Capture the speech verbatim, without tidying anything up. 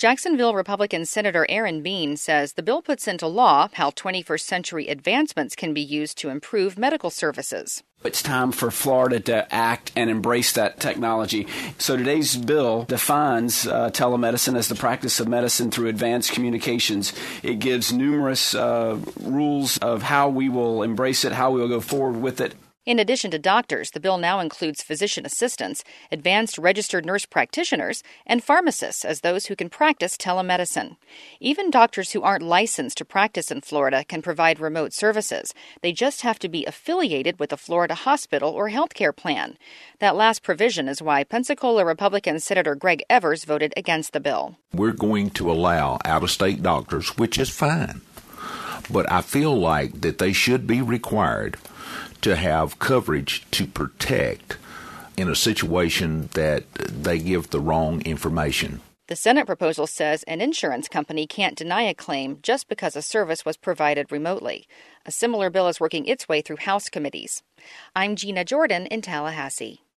Jacksonville Republican Senator Aaron Bean says the bill puts into law how twenty-first century advancements can be used to improve medical services. It's time for Florida to act and embrace that technology. So today's bill defines uh, telemedicine as the practice of medicine through advanced communications. It gives numerous uh, rules of how we will embrace it, how we will go forward with it. In addition to doctors, the bill now includes physician assistants, advanced registered nurse practitioners, and pharmacists as those who can practice telemedicine. Even doctors who aren't licensed to practice in Florida can provide remote services. They just have to be affiliated with a Florida hospital or healthcare plan. That last provision is why Pensacola Republican Senator Greg Evers voted against the bill. We're going to allow out-of-state doctors, which is fine, but I feel like that they should be required to have coverage to protect in a situation that they give the wrong information. The Senate proposal says an insurance company can't deny a claim just because a service was provided remotely. A similar bill is working its way through House committees. I'm Gina Jordan in Tallahassee.